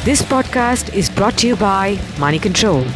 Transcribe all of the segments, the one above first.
This podcast is brought to you by Money Control.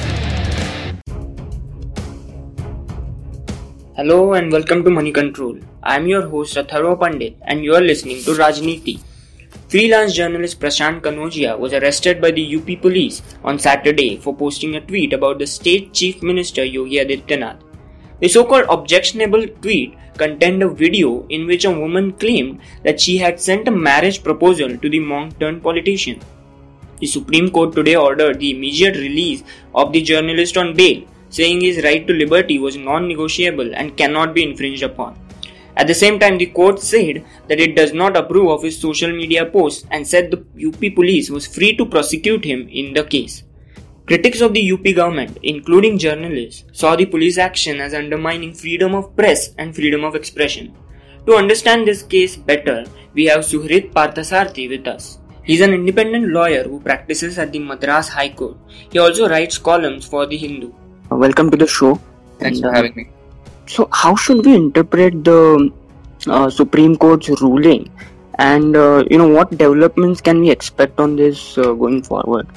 Hello and welcome to Money Control. I am your host Atharva Pandit and you are listening to Rajniti. Freelance journalist Prashant Kanodia was arrested by the UP police on Saturday for posting a tweet about the state chief minister Yogi Adityanath. The so-called objectionable tweet contained a video in which a woman claimed that she had sent a marriage proposal to the monk-turned-politician. The Supreme Court today ordered the immediate release of the journalist on bail, saying his right to liberty was non-negotiable and cannot be infringed upon. At the same time, the court said that it does not approve of his social media posts and said the UP police was free to prosecute him in the case. Critics of the UP government, including journalists, saw the police action as undermining freedom of press and freedom of expression. To understand this case better, we have Suhrit Parthasarthi with us. He is an independent lawyer who practices at the Madras High Court. He also writes columns for The Hindu. Welcome to the show. Thanks for having me. So, how should we interpret the Supreme Court's ruling, and what developments can we expect on this going forward?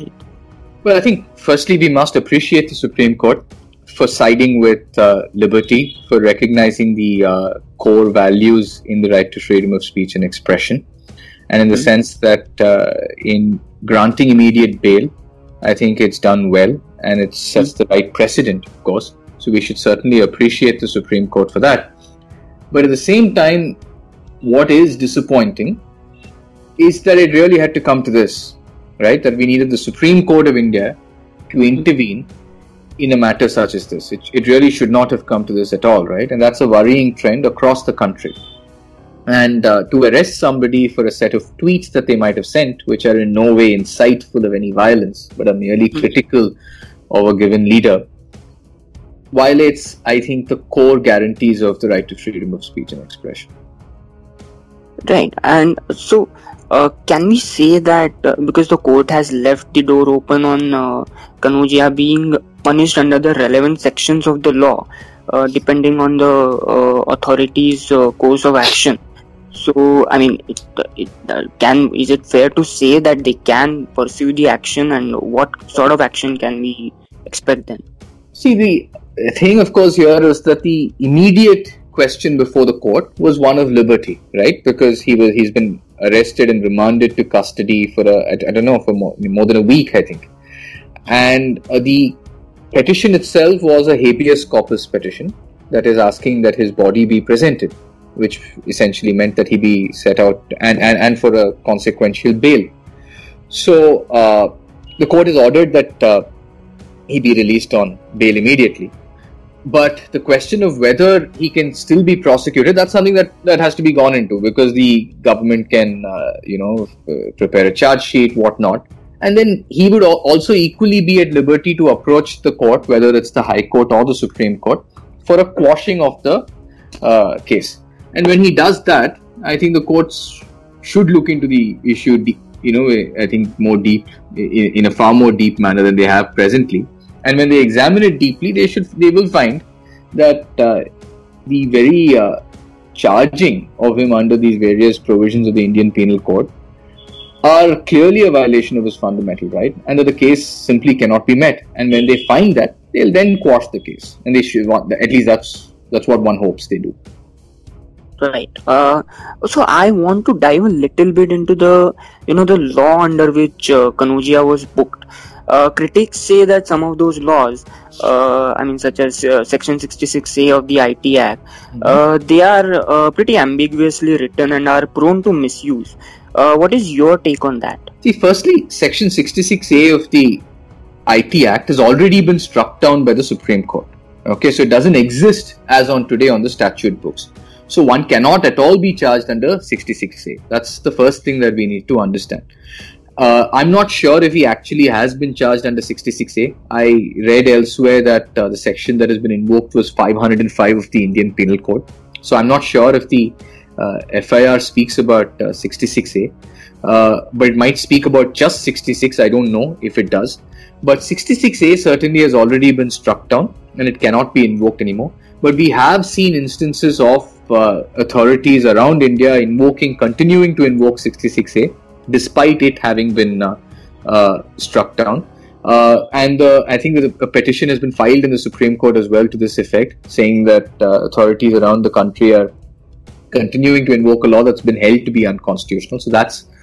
Well, I think firstly we must appreciate the Supreme Court for siding with liberty, for recognizing the core values in the right to freedom of speech and expression, and in the sense that in granting immediate bail, I think it's done well and it sets the right precedent, of course. So we should certainly appreciate the Supreme Court for that. But at the same time, what is disappointing is that it really had to come to this, right? That we needed the Supreme Court of India to intervene in a matter such as this. It really should not have come to this at all, right? And that's a worrying trend across the country. And to arrest somebody for a set of tweets that they might have sent, which are in no way insightful of any violence, but are merely critical of a given leader, violates, I think, the core guarantees of the right to freedom of speech and expression. Right. And so, can we say that because the court has left the door open on Kanodia being punished under the relevant sections of the law, depending on the authorities' course of action? So, I mean, is it fair to say that they can pursue the action, and what sort of action can we expect then? See, the thing, of course, here is that the immediate question before the court was one of liberty, right? Because he's been arrested and remanded to custody for more than a week, I think. And the petition itself was a habeas corpus petition that is asking that his body be presented, which essentially meant that he be set out and for a consequential bail. So the court has ordered that he be released on bail immediately. But the question of whether he can still be prosecuted, that's something that has to be gone into, because the government can, prepare a charge sheet, whatnot. And then he would also equally be at liberty to approach the court, whether it's the High Court or the Supreme Court, for a quashing of the case. And when he does that, I think the courts should look into the issue, I think more deep, in a far more deep manner than they have presently. And when they examine it deeply, they will find that the very charging of him under these various provisions of the Indian Penal Code are clearly a violation of his fundamental right, and that the case simply cannot be met. And when they find that, they'll then quash the case, and they should at least that's what one hopes they do. Right. So I want to dive a little bit into the law under which Kanodia was booked. Critics say that some of those laws, such as Section 66A of the IT Act, they are pretty ambiguously written and are prone to misuse. What is your take on that? See, firstly, Section 66A of the IT Act has already been struck down by the Supreme Court. Okay, so it doesn't exist as on today on the statute books. So one cannot at all be charged under 66A. That's the first thing that we need to understand. I'm not sure if he actually has been charged under 66A. I read elsewhere that the section that has been invoked was 505 of the Indian Penal Code. So I'm not sure if the FIR speaks about 66A, but it might speak about just 66. I don't know if it does. But 66A certainly has already been struck down and it cannot be invoked anymore. But we have seen instances of authorities around India continuing to invoke 66A despite it having been struck down. And I think that a petition has been filed in the Supreme Court as well to this effect, saying that authorities around the country are continuing to invoke a law that's been held to be unconstitutional. So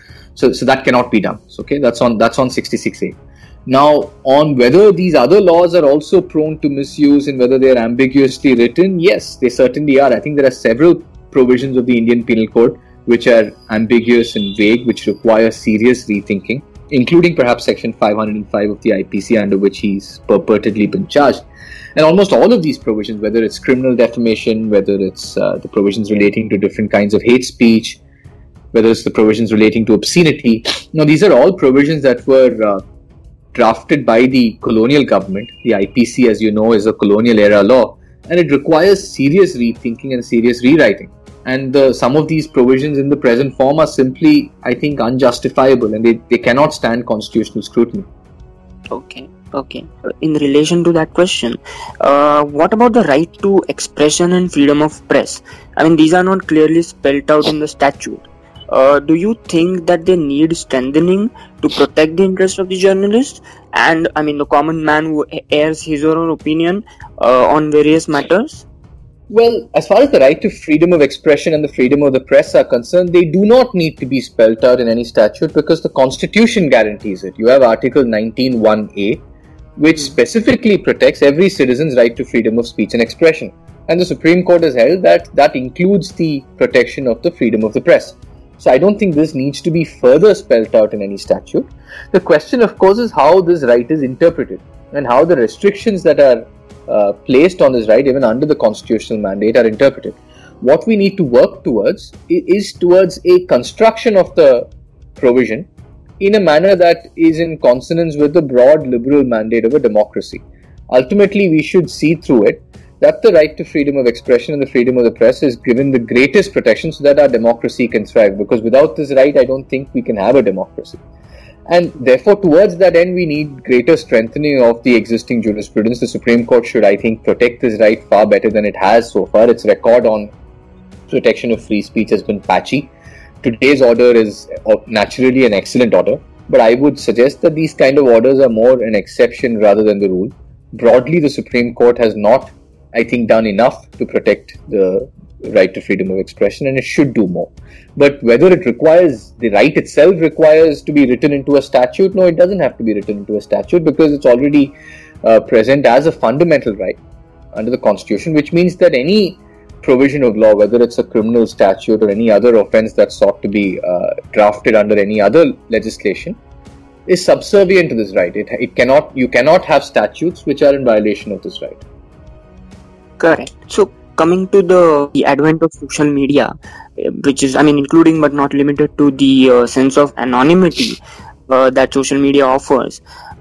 that cannot be done. Okay, that's on 66A. Now, on whether these other laws are also prone to misuse and whether they are ambiguously written, yes, they certainly are. I think there are several provisions of the Indian Penal Code which are ambiguous and vague, which require serious rethinking, including perhaps Section 505 of the IPC, under which he's purportedly been charged. And almost all of these provisions, whether it's criminal defamation, whether it's the provisions relating to different kinds of hate speech, whether it's the provisions relating to obscenity, these are all provisions that were drafted by the colonial government. The IPC, as you know, is a colonial era law, and it requires serious rethinking and serious rewriting. And some of these provisions in the present form are simply, I think, unjustifiable, and they cannot stand constitutional scrutiny. Okay. In relation to that question, what about the right to expression and freedom of press? I mean, these are not clearly spelled out in the statute. Do you think that they need strengthening to protect the interests of the journalist and, the common man who airs his or her opinion on various matters? Well, as far as the right to freedom of expression and the freedom of the press are concerned, they do not need to be spelled out in any statute because the Constitution guarantees it. You have Article 19(1)(a), which specifically protects every citizen's right to freedom of speech and expression. And the Supreme Court has held that that includes the protection of the freedom of the press. So I don't think this needs to be further spelled out in any statute. The question, of course, is how this right is interpreted and how the restrictions that are placed on this right, even under the constitutional mandate, are interpreted. What we need to work towards is towards a construction of the provision in a manner that is in consonance with the broad liberal mandate of a democracy. Ultimately, we should see through it that the right to freedom of expression and the freedom of the press is given the greatest protection so that our democracy can thrive. Because without this right, I don't think we can have a democracy. And therefore, towards that end, we need greater strengthening of the existing jurisprudence. The Supreme Court should, I think, protect this right far better than it has so far. Its record on protection of free speech has been patchy. Today's order is naturally an excellent order, but I would suggest that these kind of orders are more an exception rather than the rule. Broadly, the Supreme Court has not, I think, done enough to protect the right to freedom of expression, and it should do more. But whether it requires, the right itself requires to be written into a statute, no, it doesn't have to be written into a statute because it's already present as a fundamental right under the Constitution, which means that any provision of law, whether it's a criminal statute or any other offense that's sought to be drafted under any other legislation, is subservient to this right. You cannot have statutes which are in violation of this right. Correct. So, coming to the advent of social media, which is, including but not limited to the sense of anonymity that social media offers,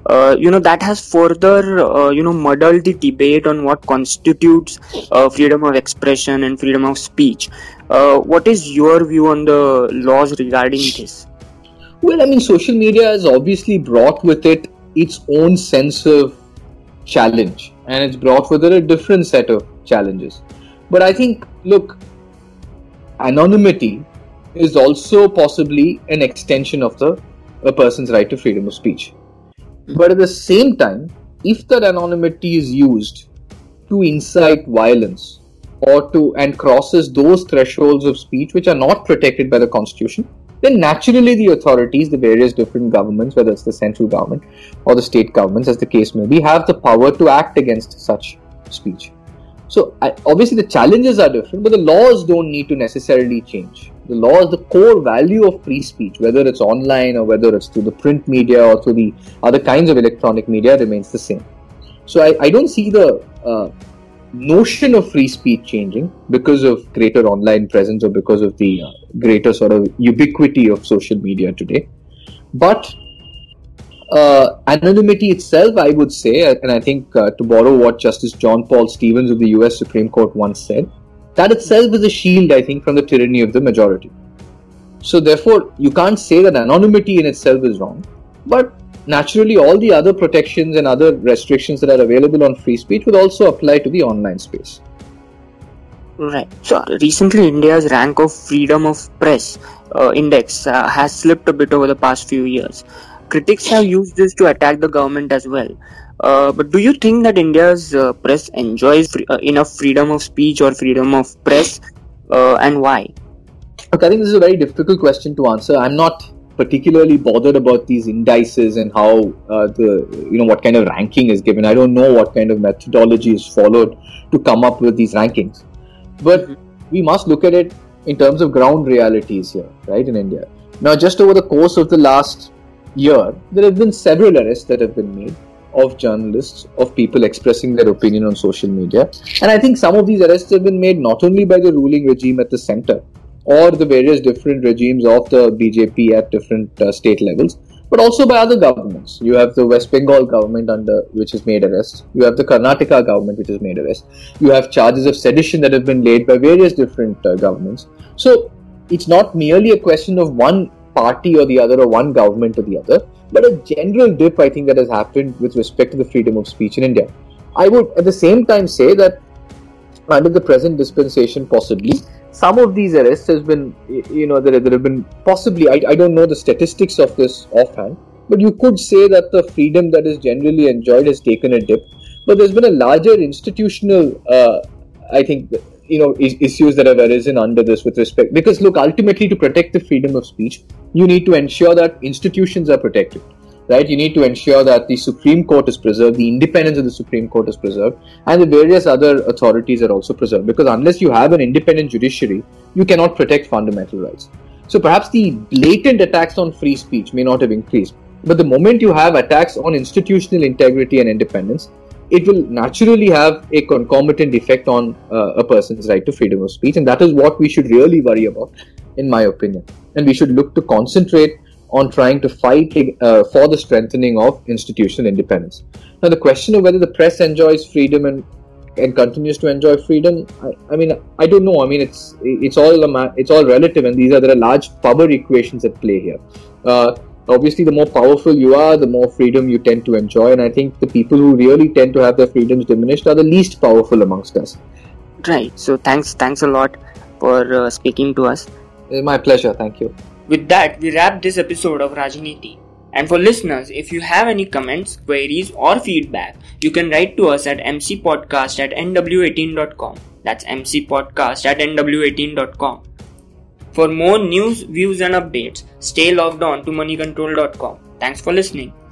that has further, muddled the debate on what constitutes freedom of expression and freedom of speech. What is your view on the laws regarding this? Well, social media has obviously brought with it its own sense of challenge, and it's brought with it a different set of challenges. But I think, look, anonymity is also possibly an extension of a person's right to freedom of speech. But at the same time, if that anonymity is used to incite violence and crosses those thresholds of speech which are not protected by the Constitution, then naturally the authorities, the various different governments, whether it's the central government or the state governments, as the case may be, have the power to act against such speech. So obviously the challenges are different, but the laws don't need to necessarily change. The laws, the core value of free speech, whether it's online or whether it's through the print media or through the other kinds of electronic media, remains the same. So I don't see the notion of free speech changing because of greater online presence or because of the greater sort of ubiquity of social media today. But anonymity itself, I would say, and I think to borrow what Justice John Paul Stevens of the US Supreme Court once said, that itself is a shield, I think, from the tyranny of the majority. So therefore, you can't say that anonymity in itself is wrong, but naturally all the other protections and other restrictions that are available on free speech would also apply to the online space. Right. So recently India's rank of freedom of press index has slipped a bit over the past few years. critics have used this to attack the government as well. But do you think that India's press enjoys enough freedom of speech or freedom of press, and why? Look, I think this is a very difficult question to answer. I'm not particularly bothered about these indices and how what kind of ranking is given. I don't know what kind of methodology is followed to come up with these rankings. But we must look at it in terms of ground realities here, right, in India. Now, just over the course of the last year, there have been several arrests that have been made of journalists, of people expressing their opinion on social media. And I think some of these arrests have been made not only by the ruling regime at the center or the various different regimes of the BJP at different state levels, but also by other governments. You have the West Bengal government which has made arrests. You have the Karnataka government which has made arrests. You have charges of sedition that have been laid by various different governments. So it's not merely a question of one party or the other or one government or the other, but a general dip, I think, that has happened with respect to the freedom of speech in India. I would at the same time say that under the present dispensation, possibly, some of these arrests has been, there have been possibly, I don't know the statistics of this offhand, but you could say that the freedom that is generally enjoyed has taken a dip. But there's been a larger institutional, issues that have arisen under this with respect. Because look, ultimately to protect the freedom of speech, you need to ensure that institutions are protected. Right, you need to ensure that the Supreme Court is preserved, the independence of the Supreme Court is preserved, and the various other authorities are also preserved. Because unless you have an independent judiciary, you cannot protect fundamental rights. So perhaps the blatant attacks on free speech may not have increased, but the moment you have attacks on institutional integrity and independence, it will naturally have a concomitant effect on a person's right to freedom of speech, and that is what we should really worry about, in my opinion. And we should look to concentrate on trying to fight for the strengthening of institutional independence. Now, the question of whether the press enjoys freedom and continues to enjoy freedom, I don't know. I mean, it's all relative, and there are large power equations at play here. Obviously, the more powerful you are, the more freedom you tend to enjoy, and I think the people who really tend to have their freedoms diminished are the least powerful amongst us. Right. So thanks a lot for speaking to us. It's my pleasure. Thank you. With that, we wrap this episode of Rajniti. And for listeners, if you have any comments, queries or feedback, you can write to us at mcpodcast@nw18.com. That's mcpodcast@nw18.com. For more news, views and updates, stay logged on to moneycontrol.com. Thanks for listening.